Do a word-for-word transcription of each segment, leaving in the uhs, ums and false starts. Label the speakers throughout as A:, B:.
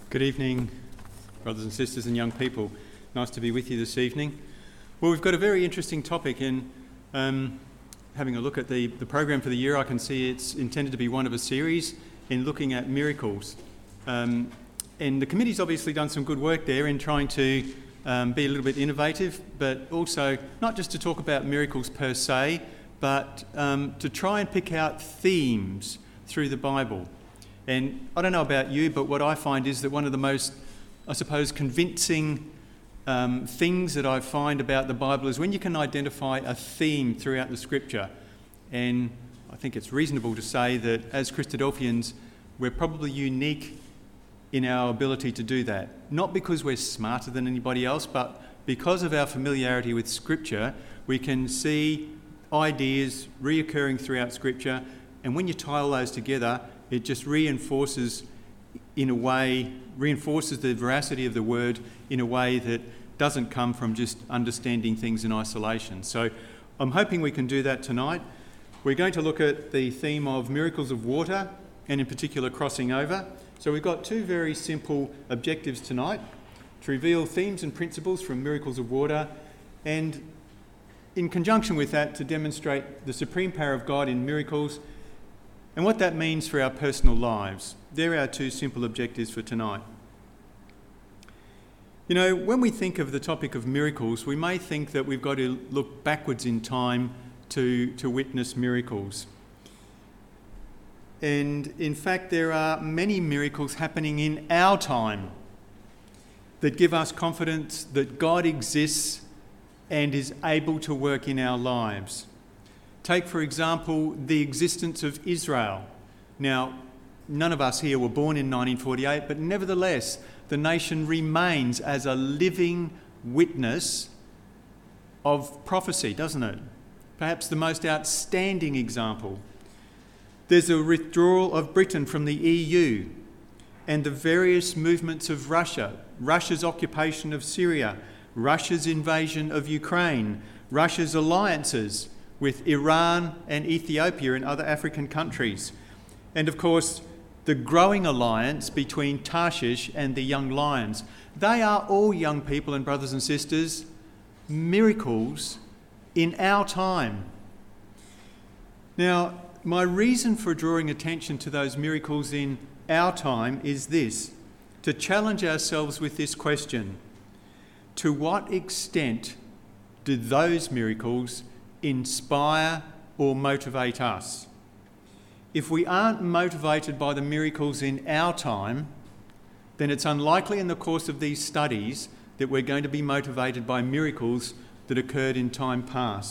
A: Good evening, brothers and sisters and young people. Nice to be with you this evening. Well, we've got a very interesting topic, and um, having a look at the, the program for the year, I can see it's intended to be one of a series in looking at miracles. Um, and the committee's obviously done some good work there in trying to um, be a little bit innovative, but also not just to talk about miracles per se, but um, to try and pick out themes through the Bible. And I don't know about you, but what I find is that one of the most, I suppose, convincing um, things that I find about the Bible is when you can identify a theme throughout the Scripture. And I think it's reasonable to say that as Christadelphians, we're probably unique in our ability to do that. Not because we're smarter than anybody else, but because of our familiarity with Scripture, we can see ideas reoccurring throughout Scripture. And when you tie all those together, it just reinforces in a way, reinforces the veracity of the word in a way that doesn't come from just understanding things in isolation. So I'm hoping we can do that tonight. We're going to look at the theme of miracles of water, and in particular crossing over. So we've got two very simple objectives tonight: to reveal themes and principles from miracles of water, and in conjunction with that, to demonstrate the supreme power of God in miracles and what that means for our personal lives. They're our two simple objectives for tonight. You know, when we think of the topic of miracles, we may think that we've got to look backwards in time to, to witness miracles. And in fact, there are many miracles happening in our time that give us confidence that God exists and is able to work in our lives. Take, for example, the existence of Israel. Now, none of us here were born in nineteen forty-eight, but nevertheless, the nation remains as a living witness of prophecy, doesn't it? Perhaps the most outstanding example. There's a withdrawal of Britain from the E U and the various movements of Russia, Russia's occupation of Syria, Russia's invasion of Ukraine, Russia's alliances with Iran and Ethiopia and other African countries. And of course, the growing alliance between Tarshish and the Young Lions. They are all, young people and brothers and sisters, miracles in our time. Now, my reason for drawing attention to those miracles in our time is this: to challenge ourselves with this question: to what extent do those miracles inspire or motivate us? If we aren't motivated by the miracles in our time, then it's unlikely in the course of these studies that we're going to be motivated by miracles that occurred in time past.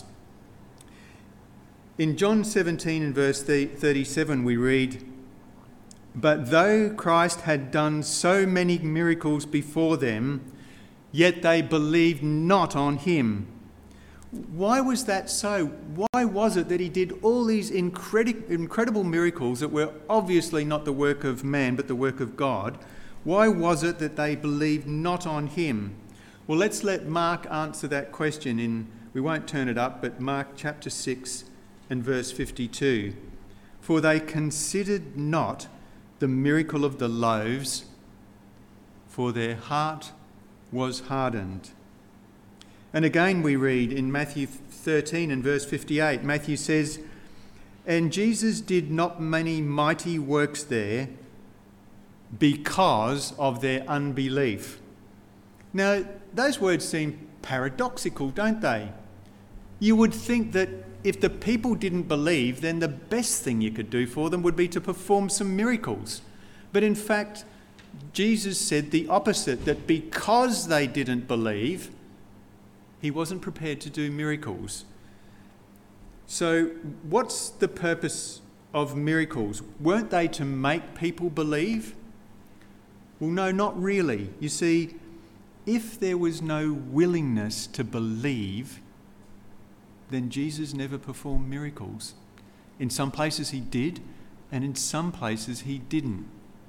A: In John seventeen and verse thirty-seven we read, "But though Christ had done so many miracles before them, yet they believed not on him." Why was that so? Why was it that he did all these incredi- incredible miracles that were obviously not the work of man but the work of God? Why was it that they believed not on him? Well, let's let Mark answer that question in, we won't turn it up, but Mark chapter six and verse fifty-two. "For they considered not the miracle of the loaves, for their heart was hardened." And again we read in Matthew thirteen and verse fifty-eight, Matthew says, "And Jesus did not many mighty works there because of their unbelief." Now, those words seem paradoxical, don't they? You would think that if the people didn't believe, then the best thing you could do for them would be to perform some miracles. But in fact, Jesus said the opposite, that because they didn't believe, he wasn't prepared to do miracles. So what's the purpose of miracles? Weren't they to make people believe? Well, no, not really. You see, if there was no willingness to believe, then Jesus never performed miracles. In some places he did, and in some places he didn't.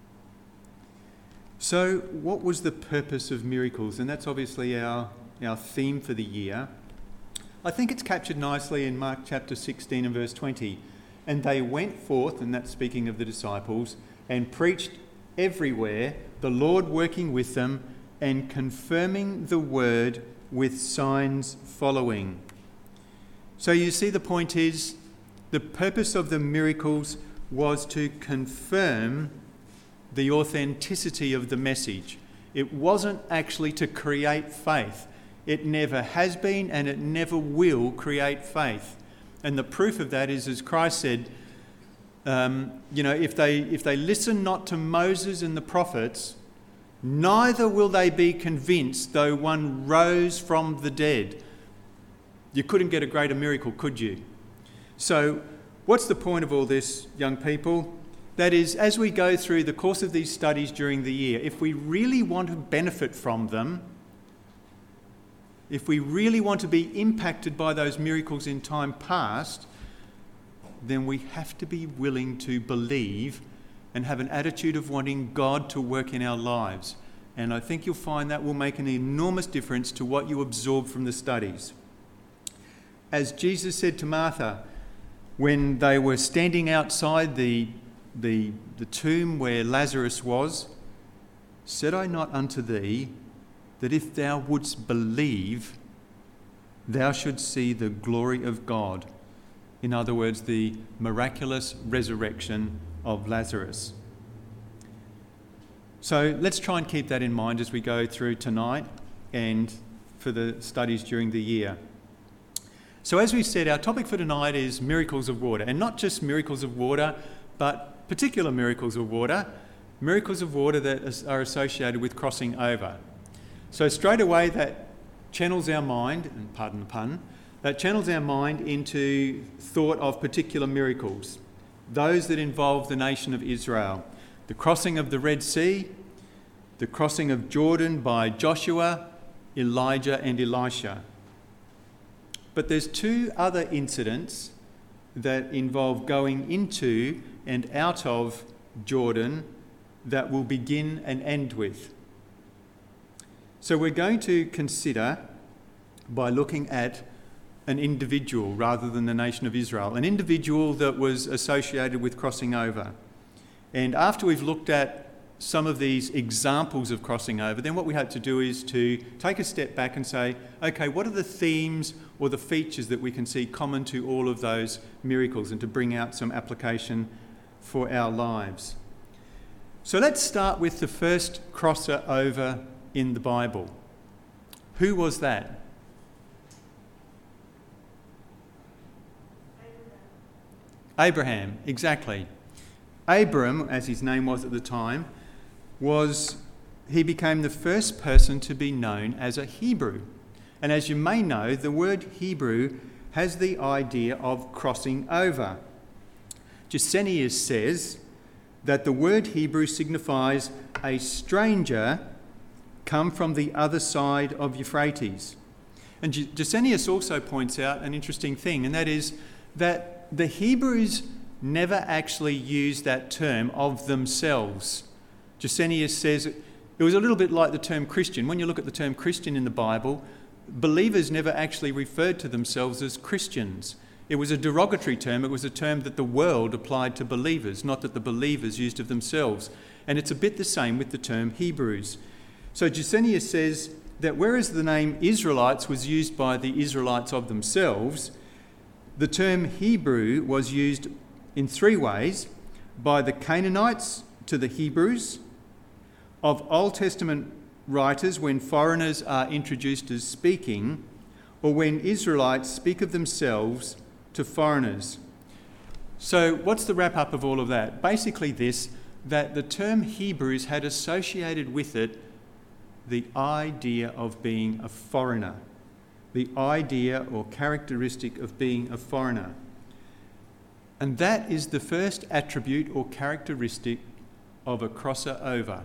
A: So what was the purpose of miracles? And that's obviously our our theme for the year. I think it's captured nicely in Mark chapter sixteen and verse twenty. "And they went forth," and that's speaking of the disciples, "and preached everywhere, the Lord working with them and confirming the word with signs following. So you see, the point is, the purpose of the miracles was to confirm the authenticity of the message. It wasn't actually to create faith. It never has been and it never will create faith. And the proof of that is, as Christ said, um, you know, if they if they listen not to Moses and the prophets, neither will they be convinced though one rose from the dead. You couldn't get a greater miracle, could you? So what's the point of all this, young people? That is, as we go through the course of these studies during the year, if we really want to benefit from them, if we really want to be impacted by those miracles in time past, then we have to be willing to believe and have an attitude of wanting God to work in our lives. And I think you'll find that will make an enormous difference to what you absorb from the studies. As Jesus said to Martha, when they were standing outside the, the, the tomb where Lazarus was, said I not unto thee, that if thou wouldst believe, thou shouldst see the glory of God. In other words, the miraculous resurrection of Lazarus. So let's try and keep that in mind as we go through tonight and for the studies during the year. So as we said, our topic for tonight is miracles of water, and not just miracles of water, but particular miracles of water, miracles of water that are associated with crossing over. So straight away that channels our mind, and pardon the pun, that channels our mind into thought of particular miracles, those that involve the nation of Israel. The crossing of the Red Sea, the crossing of Jordan by Joshua, Elijah and Elisha. But there's two other incidents that involve going into and out of Jordan that we'll begin and end with. So we're going to consider, by looking at an individual rather than the nation of Israel, an individual that was associated with crossing over. And after we've looked at some of these examples of crossing over, then what we hope to do is to take a step back and say, okay, what are the themes or the features that we can see common to all of those miracles, and to bring out some application for our lives. So let's start with the first crosser over in the Bible. Who was that? Abraham, Abraham, exactly. Abram, as his name was at the time, was he became the first person to be known as a Hebrew. And as you may know, the word Hebrew has the idea of crossing over. Gesenius says that the word Hebrew signifies a stranger come from the other side of Euphrates. And Gesenius also points out an interesting thing, and that is that the Hebrews never actually used that term of themselves. Gesenius says it was a little bit like the term Christian. When you look at the term Christian in the Bible, believers never actually referred to themselves as Christians. It was a derogatory term. It was a term that the world applied to believers, not that the believers used of themselves. And it's a bit the same with the term Hebrews. So Gesenius says that whereas the name Israelites was used by the Israelites of themselves, the term Hebrew was used in three ways: by the Canaanites to the Hebrews, of Old Testament writers when foreigners are introduced as speaking, or when Israelites speak of themselves to foreigners. So what's the wrap up of all of that? Basically this, that the term Hebrews had associated with it the idea of being a foreigner, the idea or characteristic of being a foreigner. And that is the first attribute or characteristic of a crosser over.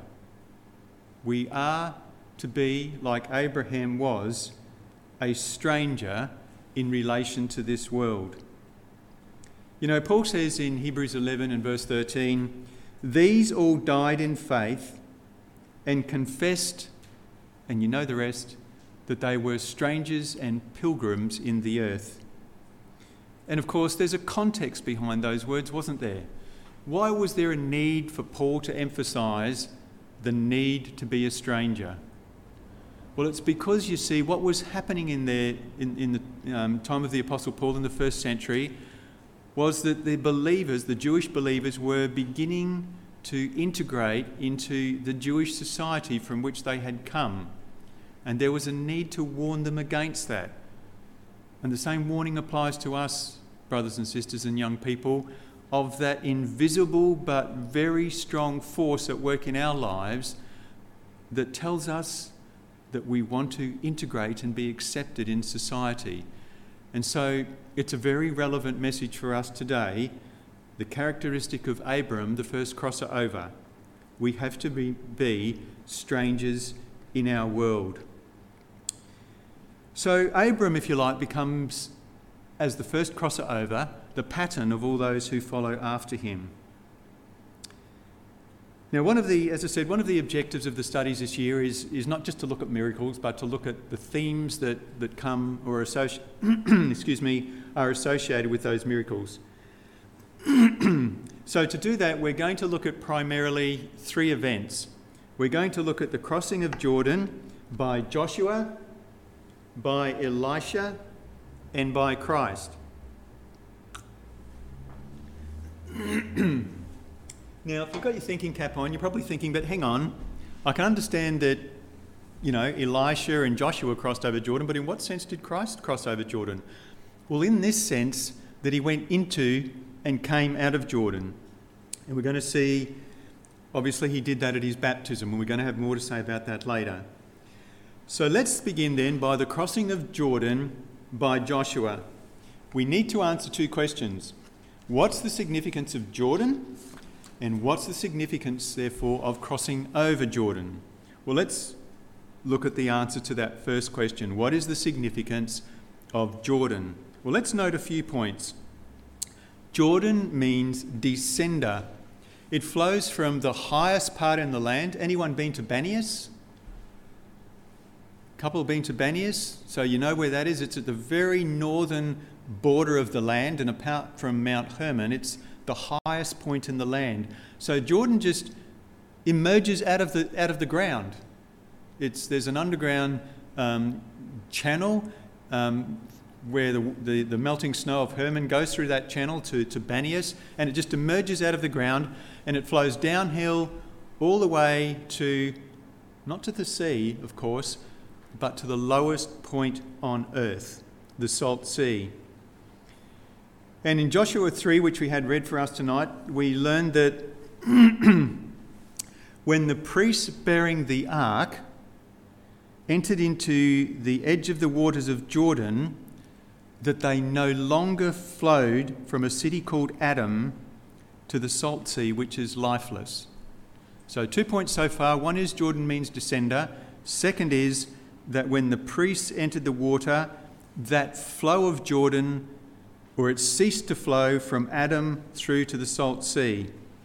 A: We are to be, like Abraham was, a stranger in relation to this world. You know, Paul says in Hebrews eleven and verse thirteen, "These all died in faith and confessed," and you know the rest, "that they were strangers and pilgrims in the earth." And of course, there's a context behind those words, wasn't there? Why was there a need for Paul to emphasise the need to be a stranger? Well, it's because, you see, what was happening in there in, in the um, time of the Apostle Paul in the first century was that the believers, the Jewish believers, were beginning to integrate into the Jewish society from which they had come. And there was a need to warn them against that. And the same warning applies to us, brothers and sisters and young people, of that invisible but very strong force at work in our lives that tells us that we want to integrate and be accepted in society. And so it's a very relevant message for us today, the characteristic of Abram, the first crosser over. We have to be, be strangers in our world. So Abram, if you like, becomes, as the first crosser over, the pattern of all those who follow after him. Now, one of the, as I said, one of the objectives of the studies this year is, is not just to look at miracles, but to look at the themes that, that come or associate, excuse me, are associated with those miracles. So to do that, we're going to look at primarily three events. We're going to look at the crossing of Jordan by Joshua, by Elisha, and by Christ. Now, if you've got your thinking cap on, you're probably thinking, but hang on, I can understand that, you know, Elisha and Joshua crossed over Jordan, but in what sense did Christ cross over Jordan? Well, in this sense, that he went into and came out of Jordan. And we're going to see, obviously he did that at his baptism, and we're going to have more to say about that later. So let's begin then by the crossing of Jordan by Joshua. We need to answer two questions. What's the significance of Jordan? And what's the significance, therefore, of crossing over Jordan? Well, let's look at the answer to that first question. What is the significance of Jordan? Well, let's note a few points. Jordan means descender. It flows from the highest part in the land. Anyone been to Banias? Couple been to Banias? So you know where that is. It's at the very northern border of the land, and apart from Mount Hermon, it's the highest point in the land. So Jordan just emerges out of the out of the ground. It's there's an underground um, channel um, where the, the the melting snow of Hermon goes through that channel to to Banias, and it just emerges out of the ground, and it flows downhill all the way to, not to the sea, of course, but to the lowest point on earth, the Salt Sea. And in Joshua three, which we had read for us tonight, we learned that when the priests bearing the ark entered into the edge of the waters of Jordan, that they no longer flowed from a city called Adam to the Salt Sea, which is lifeless. So two points so far. One is Jordan means descender. Second is that when the priests entered the water, that flow of Jordan, or it ceased to flow from Adam through to the Salt Sea.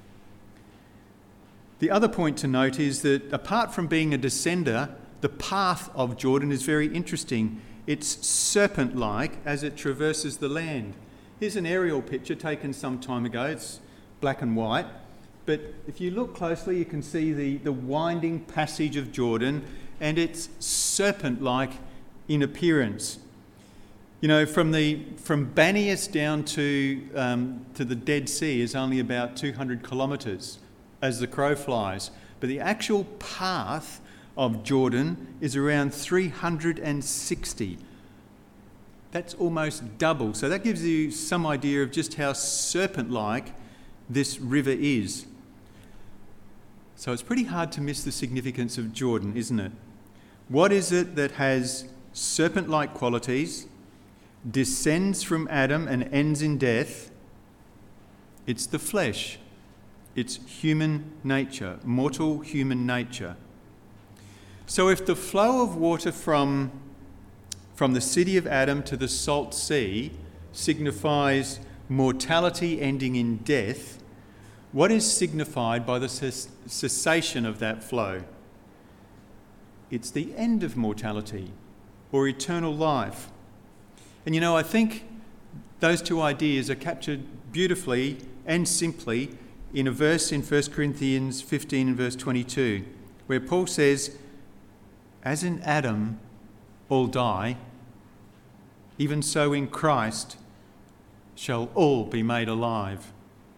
A: The other point to note is that apart from being a descender, the path of Jordan is very interesting. It's serpent-like as it traverses the land. Here's an aerial picture taken some time ago. It's black and white. But if you look closely, you can see the, the winding passage of Jordan, and it's serpent-like in appearance. You know, from the from Banias down to um, to the Dead Sea is only about two hundred kilometres as the crow flies. But the actual path of Jordan is around three hundred sixty. That's almost double. So that gives you some idea of just how serpent-like this river is. So it's pretty hard to miss the significance of Jordan, isn't it? What is it that has serpent-like qualities, descends from Adam and ends in death? It's the flesh. It's human nature, mortal human nature. So if the flow of water from, from the city of Adam to the Salt Sea signifies mortality ending in death, what is signified by the ces- cessation of that flow? It's the end of mortality or eternal life. And you know, I think those two ideas are captured beautifully and simply in a verse in First Corinthians fifteen and verse twenty-two, where Paul says, "As in Adam all die, even so in Christ shall all be made alive."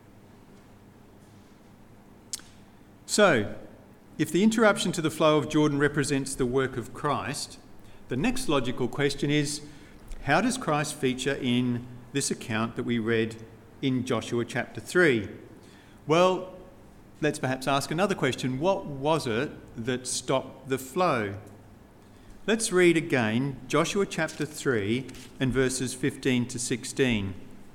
A: So, if the interruption to the flow of Jordan represents the work of Christ, the next logical question is, how does Christ feature in this account that we read in Joshua chapter three? Well, let's perhaps ask another question. What was it that stopped the flow? Let's read again Joshua chapter three and verses fifteen to sixteen.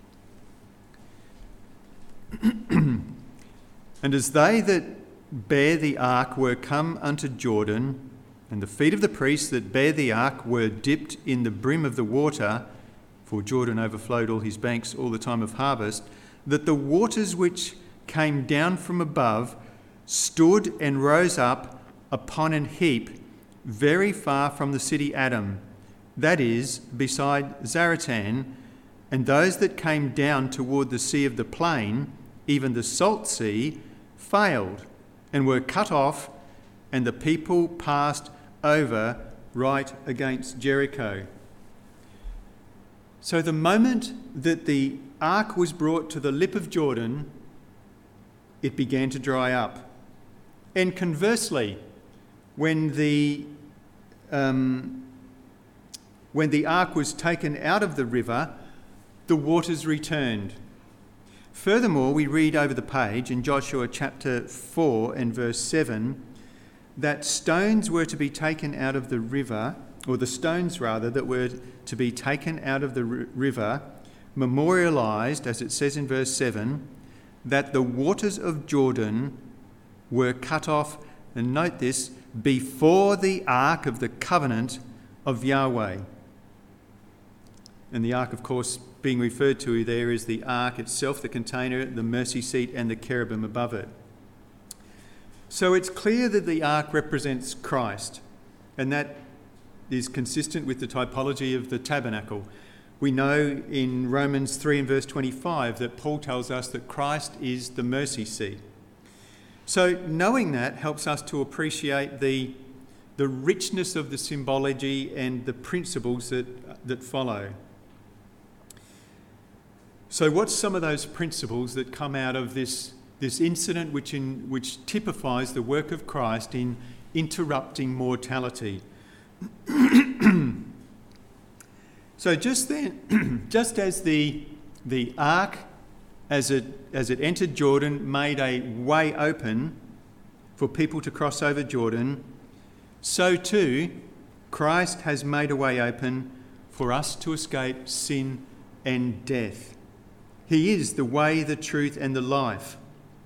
A: "And as they that bare the ark were come unto Jordan, and the feet of the priests that bare the ark were dipped in the brim of the water, for Jordan overflowed all his banks all the time of harvest, that the waters which came down from above stood and rose up upon an heap very far from the city Adam, that is, beside Zaratan, and those that came down toward the sea of the plain, even the salt sea, failed and were cut off, and the people passed over right against Jericho." So the moment that the ark was brought to the lip of Jordan, it began to dry up. And conversely, when the um, when the ark was taken out of the river, the waters returned. Furthermore, we read over the page in Joshua chapter four and verse seven that stones were to be taken out of the river, or the stones rather, that were to be taken out of the r- river, memorialised, as it says in verse seven, that the waters of Jordan were cut off, and note this, before the ark of the covenant of Yahweh. And the ark, of course, being referred to there is the ark itself, the container, the mercy seat, and the cherubim above it. So it's clear that the ark represents Christ, and that is consistent with the typology of the tabernacle. We know in Romans three and verse twenty-five that Paul tells us that Christ is the mercy seat. So knowing that helps us to appreciate the, the richness of the symbology and the principles that, that follow. So what's some of those principles that come out of this, this incident which, in, which typifies the work of Christ in interrupting mortality? So just then, just as the, the ark, as it, as it entered Jordan, made a way open for people to cross over Jordan, so too Christ has made a way open for us to escape sin and death. He is the way, the truth, and the life.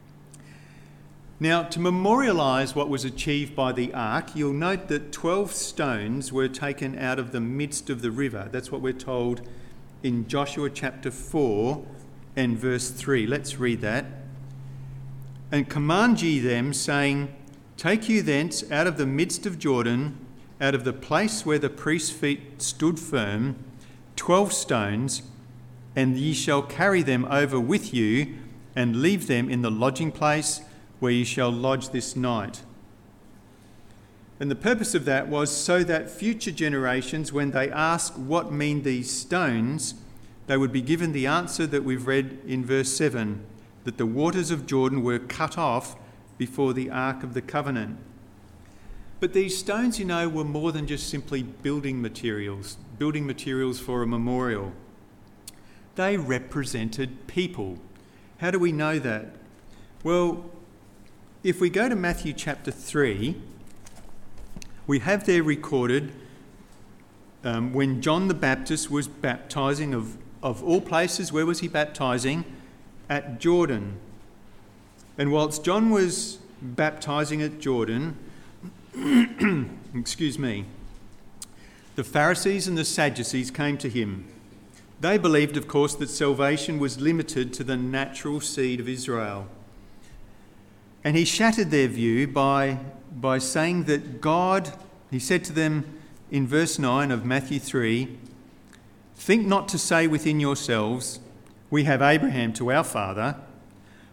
A: Now, to memorialise what was achieved by the ark, you'll note that twelve stones were taken out of the midst of the river. That's what we're told in Joshua chapter four and verse three. Let's read that. "And command ye them, saying, Take you thence out of the midst of Jordan, out of the place where the priest's feet stood firm, twelve stones, and ye shall carry them over with you, and leave them in the lodging place where ye shall lodge this night." And the purpose of that was so that future generations, when they ask what mean these stones, they would be given the answer that we've read in verse seven, that the waters of Jordan were cut off before the Ark of the Covenant. But these stones, you know, were more than just simply building materials, building materials for a memorial. They represented people. How do we know that? Well, if we go to Matthew chapter three, we have there recorded um, when John the Baptist was baptising, of, of all places, where was he baptising? At Jordan. And whilst John was baptising at Jordan, excuse me, the Pharisees and the Sadducees came to him. They believed, of course, that salvation was limited to the natural seed of Israel. And he shattered their view by, by saying that God, he said to them in verse nine of Matthew three, "Think not to say within yourselves, we have Abraham to our father,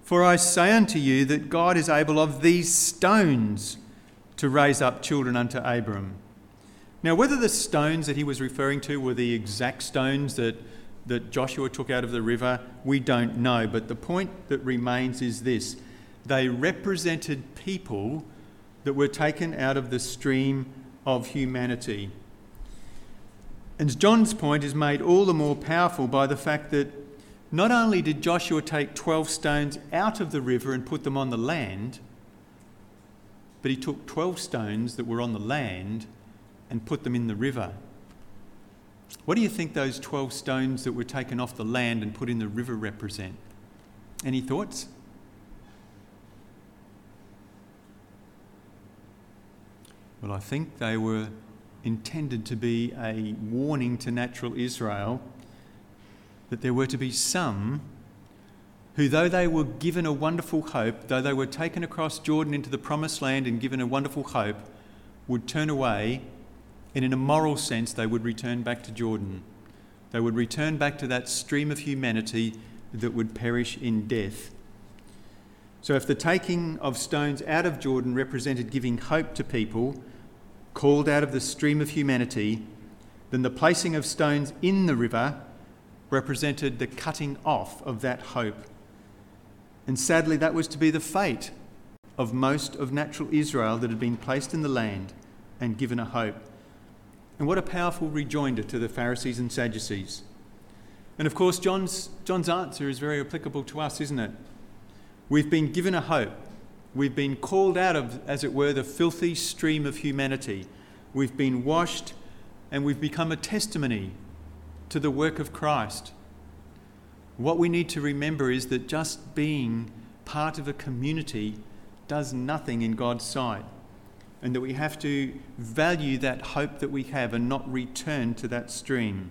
A: For I say unto you that God is able of these stones to raise up children unto Abram. Now, whether the stones that he was referring to were the exact stones that, that Joshua took out of the river, we don't know. But the point that remains is this: they represented people that were taken out of the stream of humanity. And John's point is made all the more powerful by the fact that not only did Joshua take twelve stones out of the river and put them on the land, but he took twelve stones that were on the land and put them in the river. What do you think those twelve stones that were taken off the land and put in the river represent? Any thoughts? Well, I think they were intended to be a warning to natural Israel that there were to be some who, though they were given a wonderful hope, though they were taken across Jordan into the promised land and given a wonderful hope, would turn away, and in a moral sense they would return back to Jordan. They would return back to that stream of humanity that would perish in death. So if the taking of stones out of Jordan represented giving hope to people called out of the stream of humanity, then the placing of stones in the river represented the cutting off of that hope. And sadly, that was to be the fate of most of natural Israel that had been placed in the land and given a hope. And what a powerful rejoinder to the Pharisees and Sadducees. And of course, John's, John's answer is very applicable to us, isn't it? We've been given a hope. We've been called out of, as it were, the filthy stream of humanity. We've been washed and we've become a testimony to the work of Christ. What we need to remember is that just being part of a community does nothing in God's sight, and that we have to value that hope that we have and not return to that stream.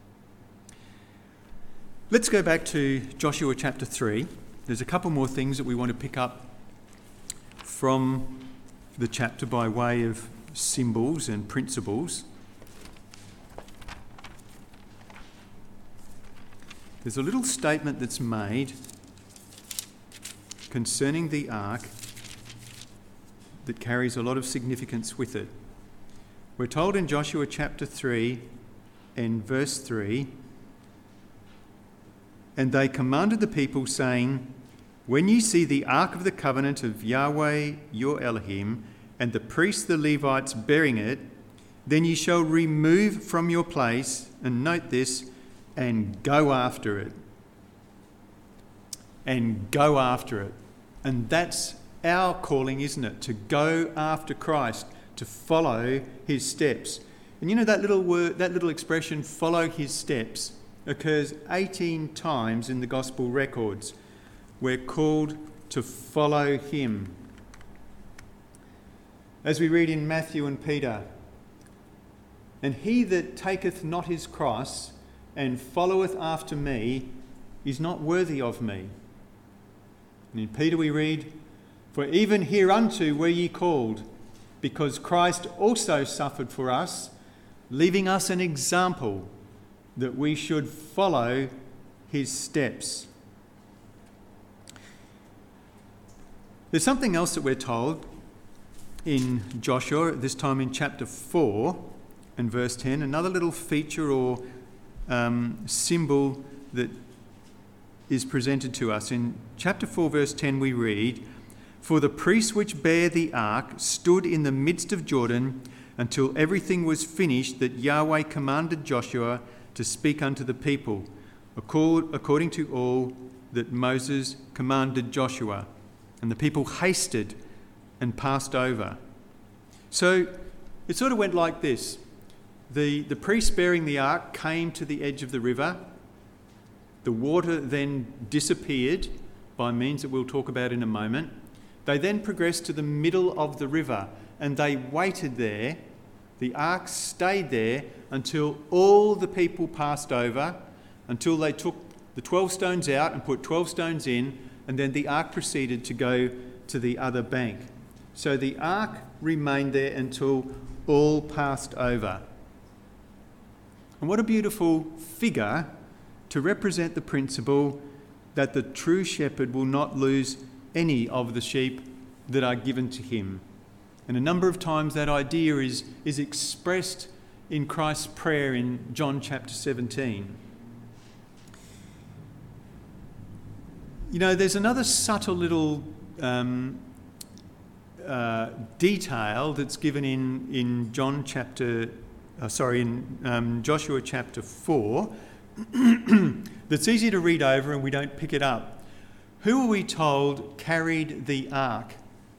A: Let's go back to Joshua chapter three. There's a couple more things that we want to pick up from the chapter by way of symbols and principles. There's a little statement that's made concerning the ark that carries a lot of significance with it. We're told in Joshua chapter three and verse three, "And they commanded the people, saying, When ye see the ark of the covenant of Yahweh your Elohim, and the priests the Levites bearing it, then ye shall remove from your place," and note this, "and go after it." And go after it. And that's our calling, isn't it? To go after Christ, to follow his steps. And you know that little word, that little expression, "follow his steps," occurs eighteen times in the gospel records. We're called to follow him. As we read in Matthew and Peter, "And he that taketh not his cross and followeth after me is not worthy of me." And in Peter we read, "For even hereunto were ye called, because Christ also suffered for us, leaving us an example that we should follow his steps." There's something else that we're told in Joshua, this time in chapter four and verse ten, another little feature or um, symbol that is presented to us. In chapter four verse ten we read, "For the priests which bear the ark stood in the midst of Jordan until everything was finished that Yahweh commanded Joshua to speak unto the people, according to all that Moses commanded Joshua. And the people hasted and passed over." So it sort of went like this. The, the priests bearing the ark came to the edge of the river. The water then disappeared by means that we'll talk about in a moment. They then progressed to the middle of the river and they waited there. The ark stayed there until all the people passed over, until they took the twelve stones out and put twelve stones in, and then the ark proceeded to go to the other bank. So the ark remained there until all passed over. And what a beautiful figure to represent the principle that the true shepherd will not lose any of the sheep that are given to him. And a number of times that idea is, is expressed in Christ's prayer in John chapter seventeen. You know, there's another subtle little um, uh, detail that's given in, in John chapter, uh, sorry, in um, Joshua chapter four, that's easy to read over and we don't pick it up. Who are we told carried the ark?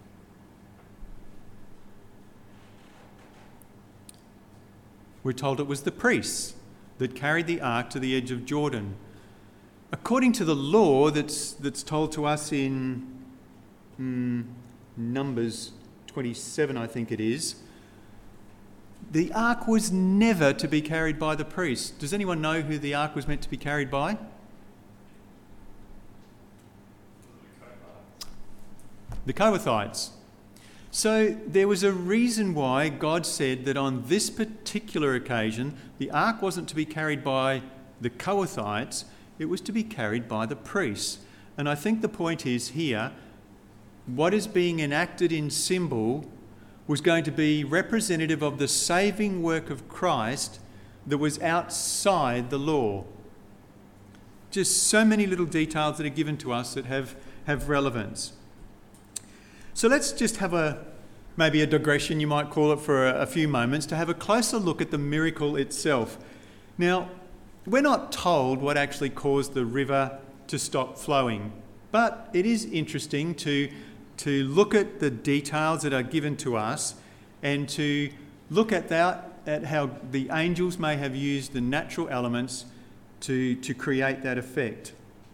A: We're told it was the priests that carried the ark to the edge of Jordan. According to the law that's that's told to us in mm, Numbers twenty-seven, I think it is, the ark was never to be carried by the priests. Does anyone know who the ark was meant to be carried by? The Kohathites. So there was a reason why God said that on this particular occasion, the ark wasn't to be carried by the Kohathites, it was to be carried by the priests. And I think the point is here, what is being enacted in symbol was going to be representative of the saving work of Christ that was outside the law. Just so many little details that are given to us that have, have relevance. So let's just have a maybe a digression, you might call it, for a, a few moments to have a closer look at the miracle itself. Now, we're not told what actually caused the river to stop flowing, but it is interesting to, to look at the details that are given to us and to look at that, at how the angels may have used the natural elements to, to create that effect.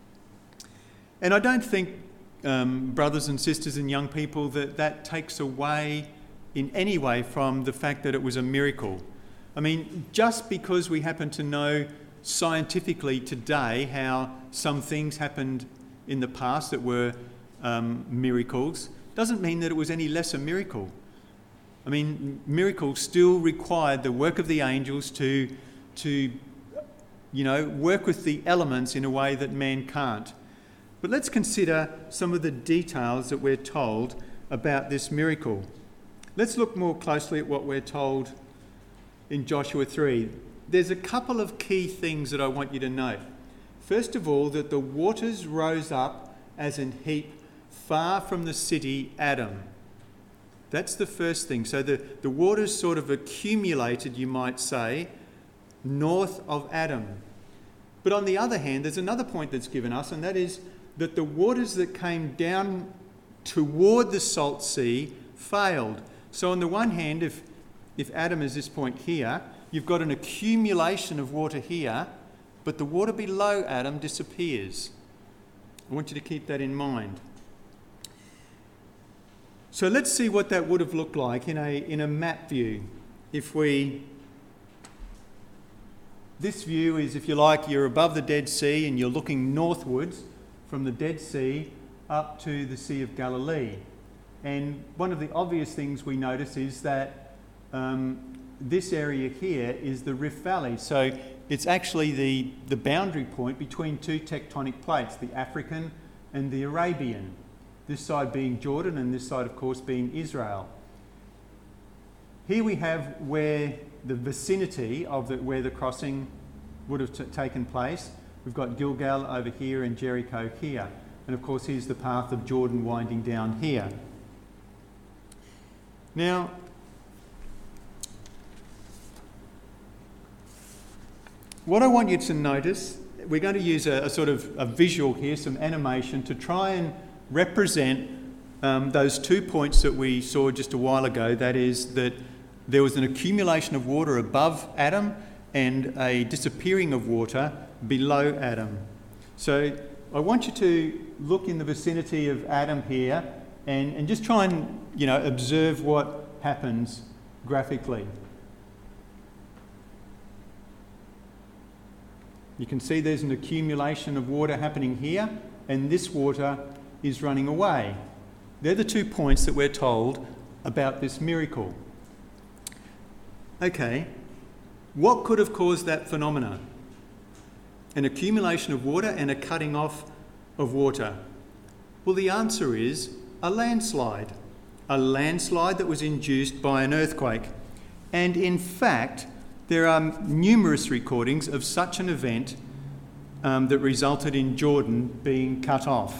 A: And I don't think, um, brothers and sisters and young people, that that takes away in any way from the fact that it was a miracle. I mean, just because we happen to know scientifically today how some things happened in the past that were um, miracles, doesn't mean that it was any less a miracle. I mean, miracles still required the work of the angels to, to, you know, work with the elements in a way that man can't. But let's consider some of the details that we're told about this miracle. Let's look more closely at what we're told in Joshua three. There's a couple of key things that I want you to note. First of all, that the waters rose up as an heap far from the city Adam. That's the first thing. So the, the waters sort of accumulated, you might say, north of Adam. But on the other hand, there's another point that's given us, and that is that the waters that came down toward the salt sea failed. So on the one hand, if, if Adam is this point here, you've got an accumulation of water here, but the water below Adam disappears. I want you to keep that in mind. So let's see what that would have looked like in a, in a map view. If we... This view is, if you like, you're above the Dead Sea and you're looking northwards from the Dead Sea up to the Sea of Galilee. And one of the obvious things we notice is that um, this area here is the Rift Valley. So it's actually the, the boundary point between two tectonic plates, the African and the Arabian. This side being Jordan and this side, of course, being Israel. Here we have where the vicinity of the, where the crossing would have t- taken place. We've got Gilgal over here and Jericho here. And of course, here's the path of Jordan winding down here. Now, what I want you to notice, we're going to use a, a sort of a visual here, some animation, to try and represent um, those two points that we saw just a while ago. That is that there was an accumulation of water above Adam and a disappearing of water below Adam. So I want you to look in the vicinity of Adam here and, and just try and, you know, observe what happens graphically. You can see there's an accumulation of water happening here, and this water is running away. They're the two points that we're told about this miracle. Okay, what could have caused that phenomenon? An accumulation of water and a cutting off of water? Well, the answer is a landslide. A landslide that was induced by an earthquake. And in fact, there are numerous recordings of such an event um, that resulted in Jordan being cut off.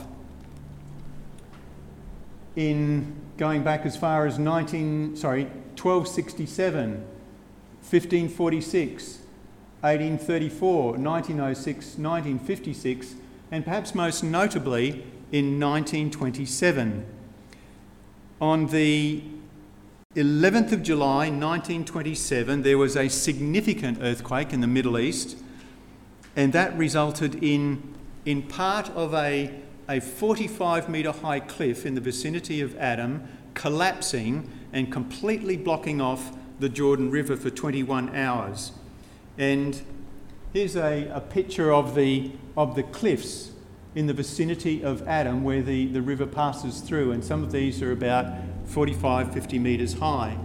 A: In going back as far as nineteen, sorry, twelve sixty-seven, fifteen forty-six, eighteen thirty-four, nineteen oh six, nineteen fifty-six, and perhaps most notably in nineteen twenty-seven. On the eleventh of July nineteen twenty-seven, there was a significant earthquake in the Middle East, and that resulted in, in part of a, a forty-five metre high cliff in the vicinity of Adam collapsing and completely blocking off the Jordan River for twenty-one hours. And here's a, a picture of the, of the cliffs in the vicinity of Adam where the, the river passes through, and some of these are about forty-five, fifty metres high.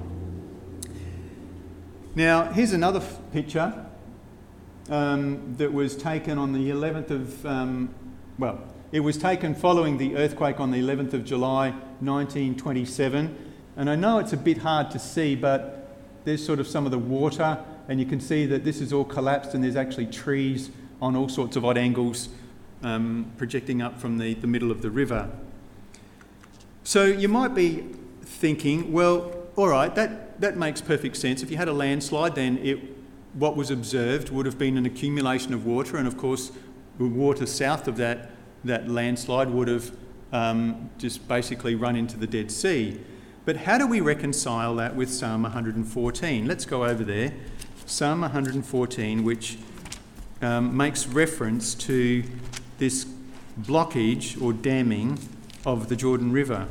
A: Now, here's another f- picture um, that was taken on the eleventh of, um, well, it was taken following the earthquake on the eleventh of July nineteen twenty-seven. And I know it's a bit hard to see, but there's sort of some of the water, and you can see that this is all collapsed, and there's actually trees on all sorts of odd angles um, projecting up from the, the middle of the river. So you might be thinking, well, all right, that, that makes perfect sense. If you had a landslide, then it, what was observed would have been an accumulation of water, and of course the water south of that, that landslide would have um, just basically run into the Dead Sea. But how do we reconcile that with Psalm one hundred fourteen? Let's go over there. Psalm one hundred fourteen, which um, makes reference to this blockage or damming of the Jordan River.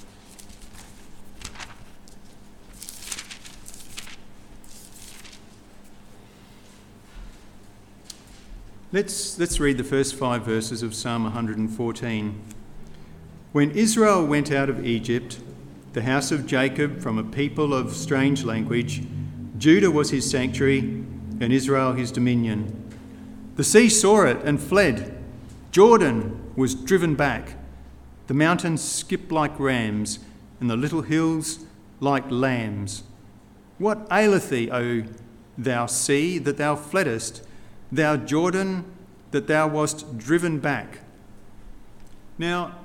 A: Let's, let's read the first five verses of Psalm one hundred fourteen. When Israel went out of Egypt, the house of Jacob from a people of strange language, Judah was his sanctuary and Israel his dominion. The sea saw it and fled. Jordan was driven back. The mountains skipped like rams and the little hills like lambs. What aileth thee, O thou sea, that thou fleddest, thou Jordan, that thou wast driven back? Now,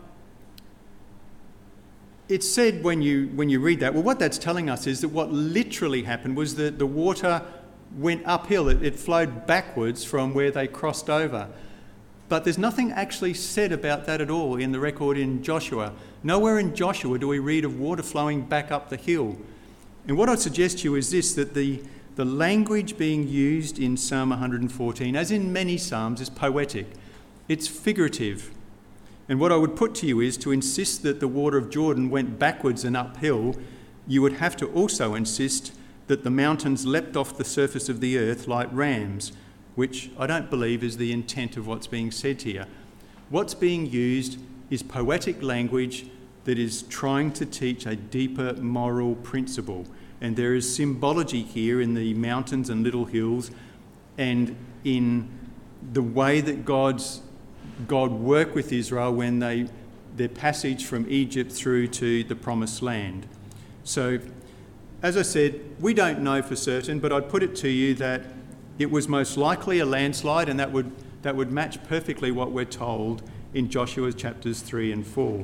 A: it's said when you when you read that, well, what that's telling us is that what literally happened was that the water went uphill. It, it flowed backwards from where they crossed over. But there's nothing actually said about that at all in the record in Joshua. Nowhere in Joshua do we read of water flowing back up the hill. And what I'd suggest to you is this, that the, the language being used in Psalm one hundred fourteen, as in many psalms, is poetic. It's figurative. And what I would put to you is to insist that the water of Jordan went backwards and uphill, you would have to also insist that the mountains leapt off the surface of the earth like rams, which I don't believe is the intent of what's being said here. What's being used is poetic language that is trying to teach a deeper moral principle. And there is symbology here in the mountains and little hills and in the way that God's God worked with Israel when they their passage from Egypt through to the Promised Land. So, as I said, we don't know for certain, but I'd put it to you that it was most likely a landslide, and that would that would match perfectly what we're told in Joshua chapters three and four.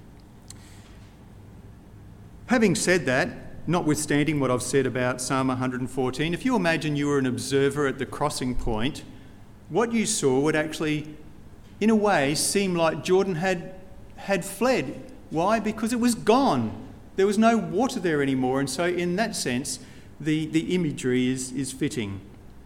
A: Having said that, notwithstanding what I've said about Psalm one hundred fourteen, if you imagine you were an observer at the crossing point, what you saw would actually, in a way, seem like Jordan had had fled. Why? Because it was gone. There was no water there anymore, and so in that sense, the, the imagery is, is fitting.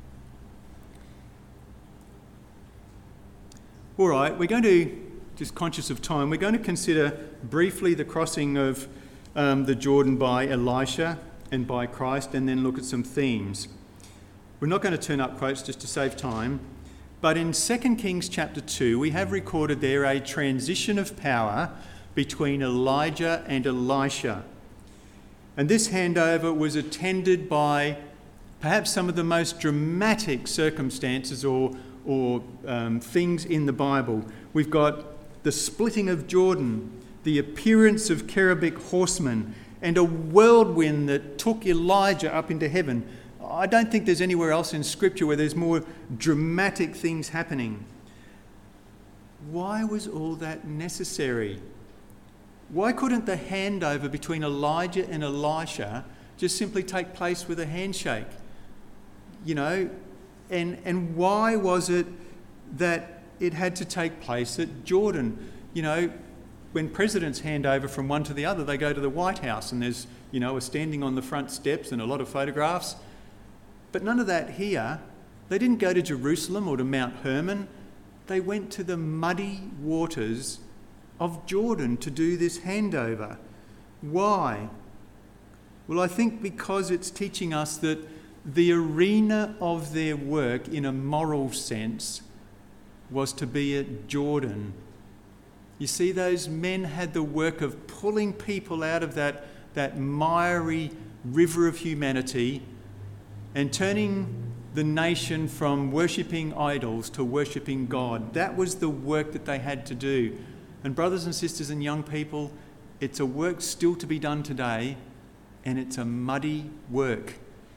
A: All right, we're going to, just conscious of time, we're going to consider briefly the crossing of um, the Jordan by Elisha and by Christ, and then look at some themes. We're not going to turn up quotes just to save time. But in Second Kings chapter two, we have recorded there a transition of power between Elijah and Elisha. And this handover was attended by perhaps some of the most dramatic circumstances or, or um, things in the Bible. We've got the splitting of Jordan, the appearance of cherubic horsemen, and a whirlwind that took Elijah up into heaven. I don't think there's anywhere else in Scripture where there's more dramatic things happening. Why was all that necessary? Why couldn't the handover between Elijah and Elisha just simply take place with a handshake? You know, and and why was it that it had to take place at Jordan? You know, when presidents hand over from one to the other, they go to the White House and there's, you know, a standing on the front steps and a lot of photographs. But none of that here. They didn't go to Jerusalem or to Mount Hermon. They went to the muddy waters of Jordan to do this handover. Why? Well, I think because it's teaching us that the arena of their work in a moral sense was to be at Jordan. You see, those men had the work of pulling people out of that, that miry river of humanity and turning the nation from worshipping idols to worshipping God. That was the work that they had to do. And brothers and sisters and young people, it's a work still to be done today, and it's a muddy work.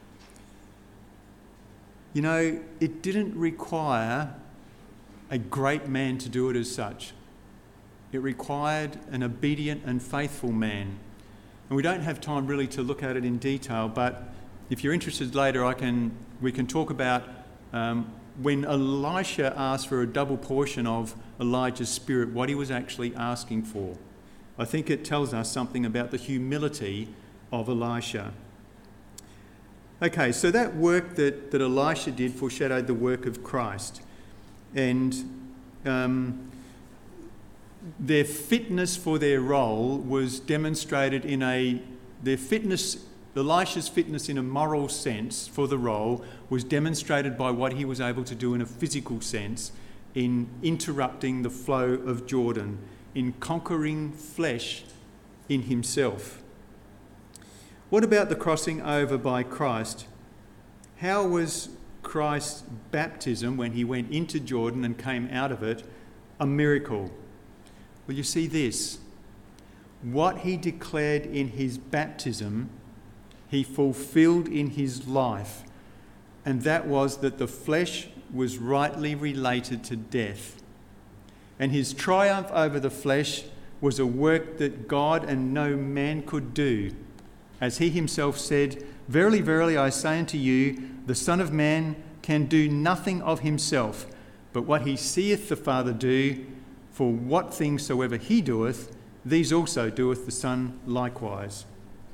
A: You know, it didn't require a great man to do it as such. It required an obedient and faithful man. And we don't have time really to look at it in detail, but if you're interested later, I can we can talk about um, when Elisha asked for a double portion of Elijah's spirit, what he was actually asking for. I think it tells us something about the humility of Elisha. Okay, so that work that, that Elisha did foreshadowed the work of Christ. And um, their fitness for their role was demonstrated in a... Their fitness, Elisha's fitness in a moral sense for the role was demonstrated by what he was able to do in a physical sense in interrupting the flow of Jordan, in conquering flesh in himself. What about the crossing over by Christ? How was Christ's baptism, when he went into Jordan and came out of it, a miracle? Well, you see this. What he declared in his baptism, he fulfilled in his life, and that was that the flesh was rightly related to death. And his triumph over the flesh was a work that God and no man could do. As he himself said, "Verily, verily, I say unto you, the Son of Man can do nothing of himself, but what he seeth the Father do, for what things soever he doeth, these also doeth the Son likewise."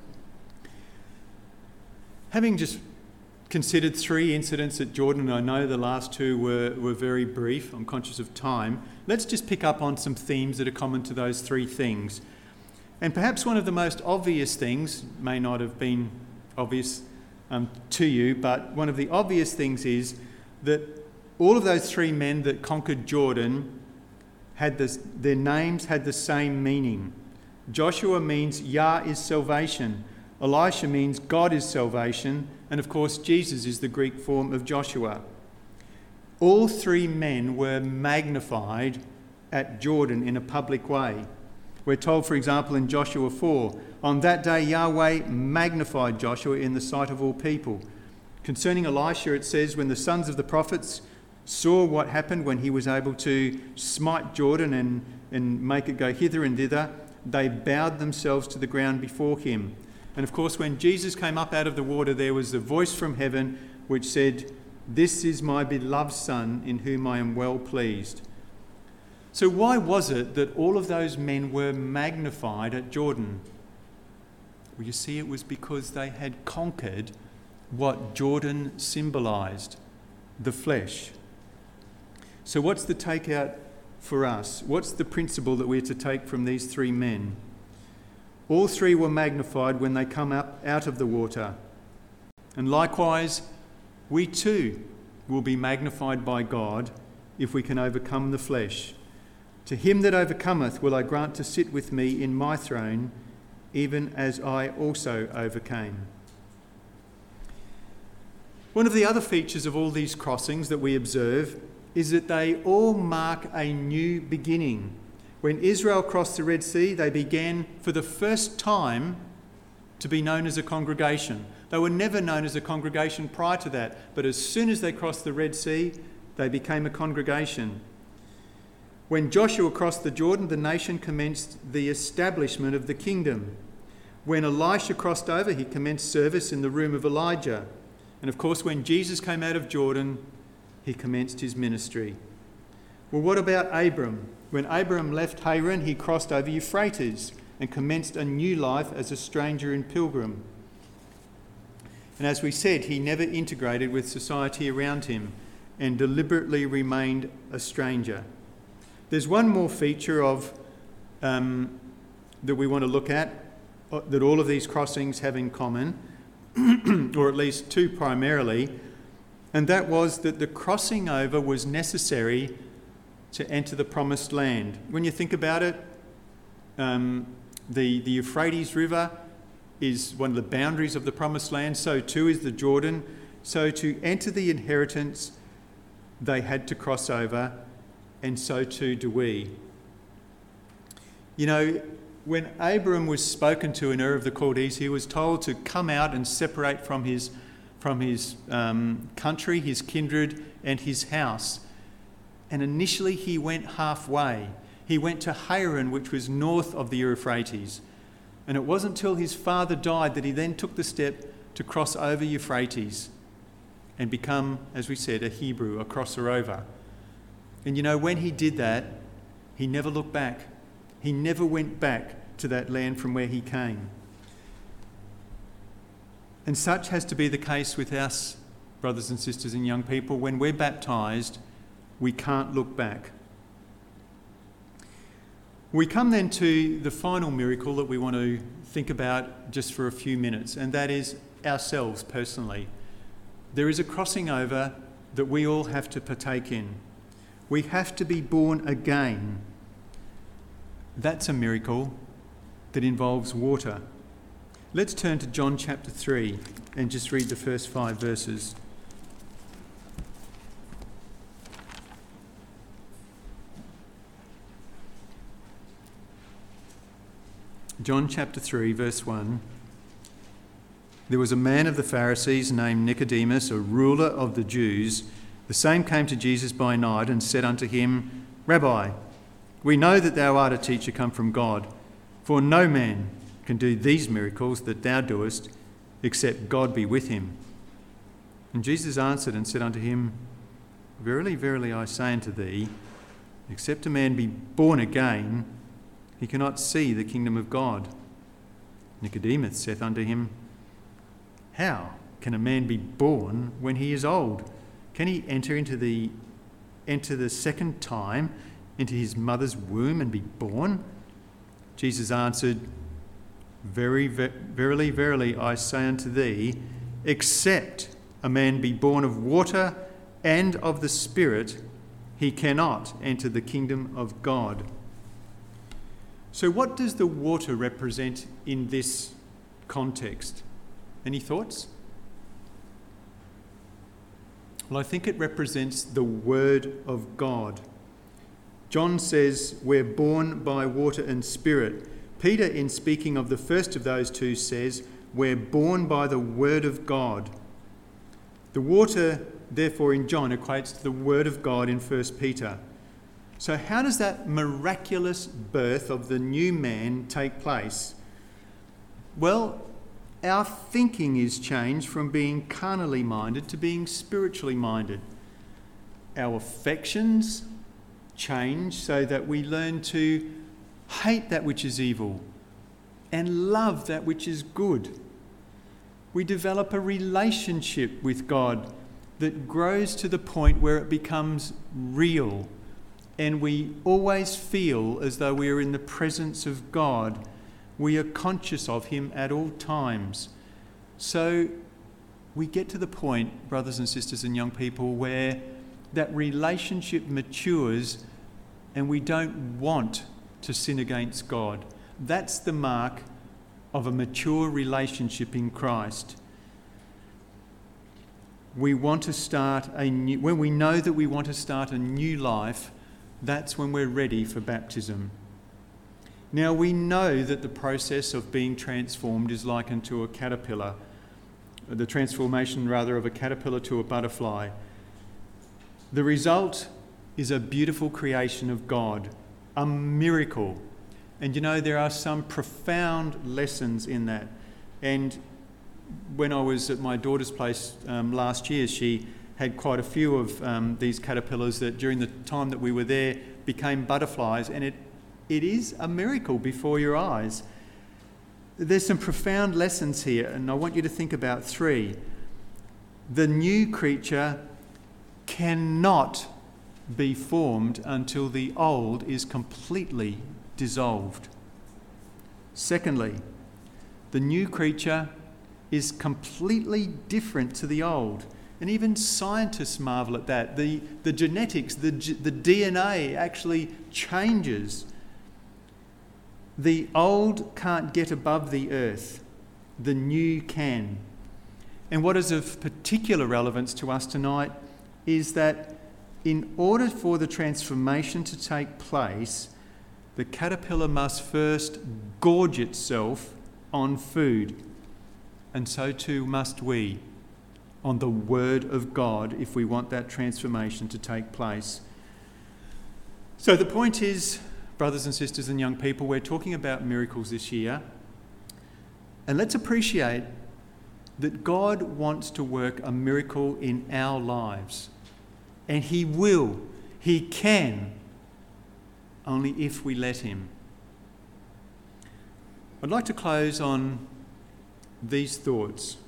A: Having just considered three incidents at Jordan, and I know the last two were, were very brief, I'm conscious of time, let's just pick up on some themes that are common to those three things. And perhaps one of the most obvious things, may not have been obvious um, to you, but one of the obvious things is that all of those three men that conquered Jordan had this, their names had the same meaning. Joshua means Yah is salvation. Elisha means God is salvation. And of course, Jesus is the Greek form of Joshua. All three men were magnified at Jordan in a public way. We're told, for example, in Joshua four, on that day Yahweh magnified Joshua in the sight of all people. Concerning Elisha, it says, when the sons of the prophets saw what happened when he was able to smite Jordan and, and make it go hither and thither, they bowed themselves to the ground before him. And of course, when Jesus came up out of the water, there was a voice from heaven which said, "This is my beloved Son, in whom I am well pleased." So why was it that all of those men were magnified at Jordan? Well, you see, it was because they had conquered what Jordan symbolised, the flesh. So what's the takeout for us? What's the principle that we're to take from these three men? All three were magnified when they come up out of the water. And likewise, we too will be magnified by God if we can overcome the flesh. To him that overcometh will I grant to sit with me in my throne, even as I also overcame. One of the other features of all these crossings that we observe is that they all mark a new beginning. When Israel crossed the Red Sea, they began for the first time to be known as a congregation. They were never known as a congregation prior to that, but as soon as they crossed the Red Sea, they became a congregation. When Joshua crossed the Jordan, the nation commenced the establishment of the kingdom. When Elisha crossed over, he commenced service in the room of Elijah. And of course, when Jesus came out of Jordan, he commenced his ministry. Well, what about Abram? When Abram left Haran, he crossed over Euphrates and commenced a new life as a stranger and pilgrim. And as we said, he never integrated with society around him and deliberately remained a stranger. There's one more feature of um, that we want to look at, uh, that all of these crossings have in common, or at least two primarily, and that was that the crossing over was necessary to enter the promised land. When you think about it, um, the, the Euphrates River is one of the boundaries of the promised land, so too is the Jordan. So to enter the inheritance, they had to cross over, and so too do we. You know, when Abram was spoken to in Ur of the Chaldees, he was told to come out and separate from his, from his um, country, his kindred, and his house. And initially he went halfway. He went to Haran, which was north of the Euphrates. And it wasn't until his father died that he then took the step to cross over Euphrates and become, as we said, a Hebrew, a crosser over. And you know, when he did that, he never looked back. He never went back to that land from where he came. And such has to be the case with us, brothers and sisters and young people. When we're baptised, we can't look back. We come then to the final miracle that we want to think about just for a few minutes, and that is ourselves personally. There is a crossing over that we all have to partake in. We have to be born again. That's a miracle that involves water. Let's turn to John chapter three and just read the first five verses. John chapter three, verse one. There was a man of the Pharisees named Nicodemus, a ruler of the Jews. The same came to Jesus by night and said unto him, Rabbi, we know that thou art a teacher come from God, for no man can do these miracles that thou doest, except God be with him. And Jesus answered and said unto him, Verily, verily, I say unto thee, except a man be born again, he cannot see the kingdom of God. Nicodemus saith unto him, How can a man be born when he is old? Can he enter into the enter the second time into his mother's womb and be born? Jesus answered, Very, ver- verily, verily, I say unto thee, except a man be born of water and of the Spirit, he cannot enter the kingdom of God. So what does the water represent in this context? Any thoughts? Well, I think it represents the Word of God. John says we're born by water and Spirit. Peter, in speaking of the first of those two, says we're born by the Word of God. The water, therefore, in John equates to the Word of God in First Peter. So how does that miraculous birth of the new man take place? Well, our thinking is changed from being carnally minded to being spiritually minded. Our affections change so that we learn to hate that which is evil and love that which is good. We develop a relationship with God that grows to the point where it becomes real, and we always feel as though we are in the presence of God. We are conscious of him at all times. So we get to the point, brothers and sisters and young people, where that relationship matures and we don't want to sin against God. That's the mark of a mature relationship in Christ. We want to start a new, when we know that we want to start a new life, that's when we're ready for baptism. Now, we know that the process of being transformed is likened to a caterpillar, the transformation rather of a caterpillar to a butterfly. The result is a beautiful creation of God, a miracle. And you know, there are some profound lessons in that. And when I was at my daughter's place um, last year, she had quite a few of um, these caterpillars that during the time that we were there became butterflies, and it it is a miracle before your eyes. There's some profound lessons here, and I want you to think about three. The new creature cannot be formed until the old is completely dissolved. Secondly, the new creature is completely different to the old. And even scientists marvel at that. The, the genetics, the, the D N A actually changes. The old can't get above the earth. The new can. And what is of particular relevance to us tonight is that in order for the transformation to take place, the caterpillar must first gorge itself on food. And so too must we, on the Word of God, if we want that transformation to take place. So the point is, brothers and sisters and young people, we're talking about miracles this year. And let's appreciate that God wants to work a miracle in our lives. And He will, He can, only if we let Him. I'd like to close on these thoughts.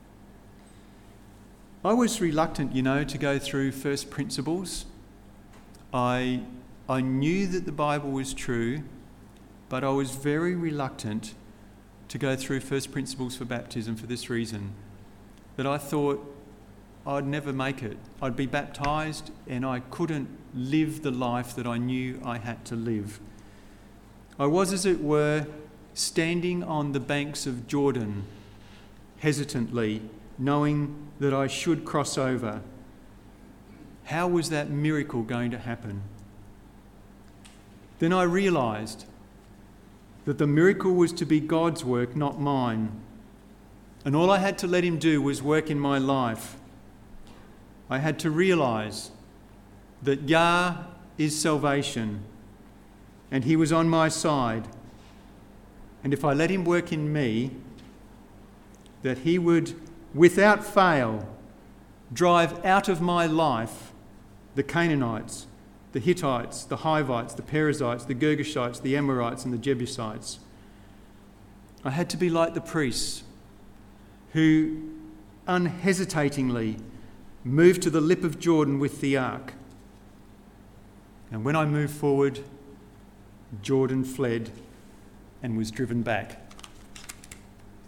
A: I was reluctant, you know, to go through first principles. I I knew that the Bible was true, but I was very reluctant to go through first principles for baptism for this reason, that I thought I'd never make it. I'd be baptised and I couldn't live the life that I knew I had to live. I was, as it were, standing on the banks of Jordan, hesitantly, knowing that I should cross over. How was that miracle going to happen? Then I realised that the miracle was to be God's work, not mine. And all I had to let Him do was work in my life. I had to realise that Yah is salvation, and He was on my side. And if I let Him work in me, that He would, without fail, drive out of my life the Canaanites, the Hittites, the Hivites, the Perizzites, the Girgashites, the Amorites and the Jebusites. I had to be like the priests who unhesitatingly moved to the lip of Jordan with the ark. And when I moved forward, Jordan fled and was driven back.